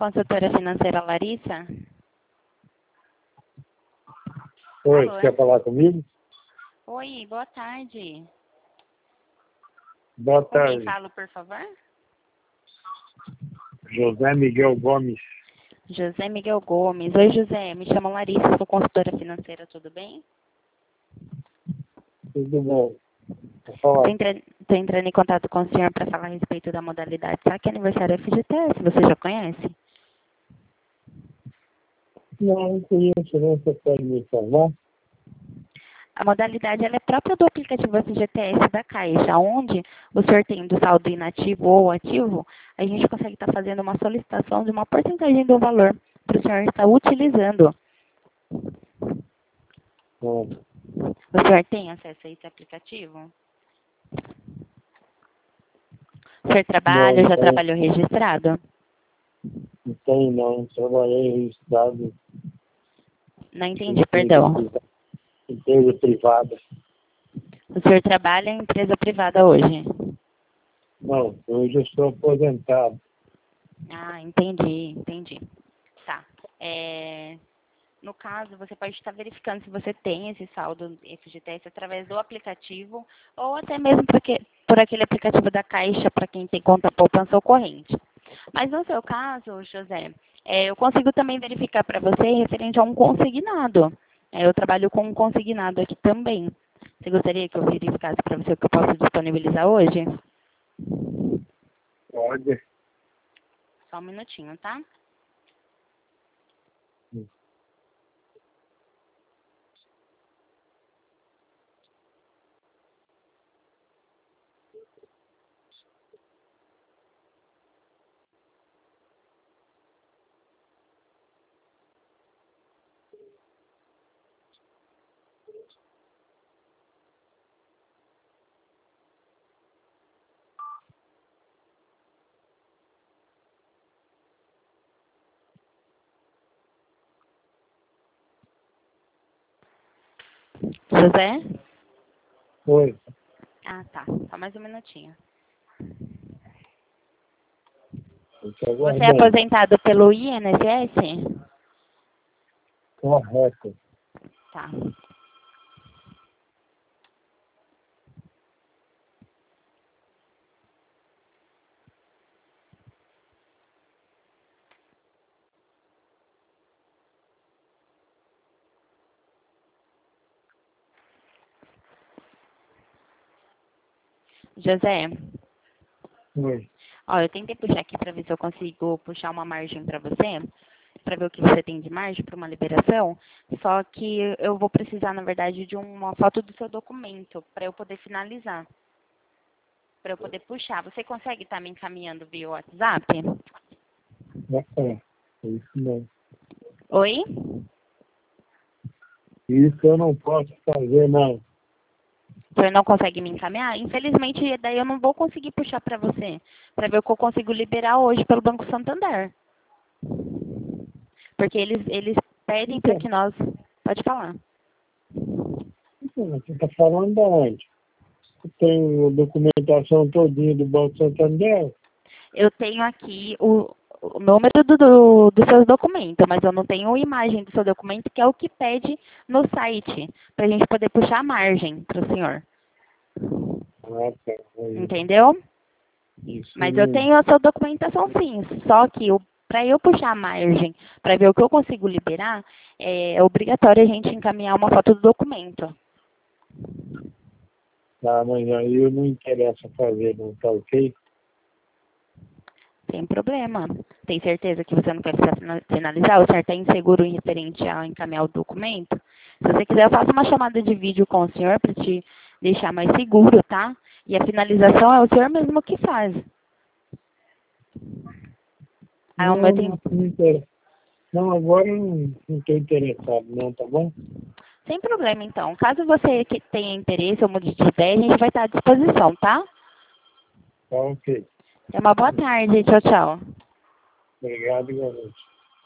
consultora financeira Larissa? Oi, Alô, quer falar comigo? Oi, boa tarde. Boa Com quem tarde. falo, por favor? José Miguel Gomes. José Miguel Gomes. Oi, José. Me chamo Larissa, sou consultora financeira, tudo bem? Tudo bom? Vou falar. Estou entrando em contato com o senhor para falar a respeito da modalidade Saque Aniversário FGTS. Você já conhece? Não conheço, não. Você pode me informar? A modalidade ela é própria do aplicativo FGTS da Caixa, onde o senhor tendo saldo inativo ou ativo, a gente consegue estar fazendo uma solicitação de uma porcentagem do valor para o senhor estar utilizando. Não, O senhor tem acesso a esse aplicativo? O senhor trabalha ou já trabalhou registrado? não tenho, não. Trabalhei registrado Não entendi, perdão. em empresa privada. O senhor trabalha em empresa privada hoje? Não, hoje eu sou aposentado. Ah, entendi. Tá. No caso, você pode estar verificando se você tem esse saldo FGTS através do aplicativo ou até mesmo por aquele aplicativo da Caixa para quem tem conta poupança ou corrente. Mas no seu caso, José, eu consigo também verificar para você referente a um consignado. Eu trabalho com um consignado aqui também. Você gostaria que eu verificasse para você o que eu posso disponibilizar hoje? Pode. Só um minutinho, tá? José? Oi. Ah, tá. Só mais um minutinho. Estou Você é aguardando. aposentado pelo INSS? Correto. Tá. José, Oi. ó, eu tentei puxar aqui para ver se eu consigo puxar uma margem para você, para ver o que você tem de margem para uma liberação, só que eu vou precisar, na verdade, de uma foto do seu documento para eu poder finalizar, para eu poder puxar. Você consegue estar me encaminhando via WhatsApp? É isso não. Oi? Isso eu não posso fazer, não. O senhor não consegue me encaminhar? Infelizmente, daí eu não vou conseguir puxar para você, para ver o que eu consigo liberar hoje pelo Banco Santander. Porque eles pedem para que nós... Pode falar. Então, você está falando de onde? Tem a documentação todinha do Banco Santander? Eu tenho aqui o número dos seus documentos, mas eu não tenho a imagem do seu documento, que é o que pede no site, para a gente poder puxar a margem para o senhor. Ah, tá. Entendeu? Isso Mas eu mesmo. tenho a sua documentação sim, só que para eu puxar a margem, para ver o que eu consigo liberar, é obrigatório a gente encaminhar uma foto do documento. Tá, mas aí eu não interessa fazer, não, tá ok? Sem problema. Tem certeza que você não quer finalizar? O senhor está inseguro em referente a encaminhar o documento? Se você quiser, eu faço uma chamada de vídeo com o senhor para te deixar mais seguro, tá? E a finalização é o senhor mesmo que faz. Aí o meu Não, tem... não interessa. Não, agora eu não estou interessado, não, tá bom? Sem problema, então. Caso você tenha interesse ou mude de ideia, a gente vai estar à disposição, tá? Tá ok. Tenha uma boa tarde. Tchau, tchau. Obrigado, igualmente.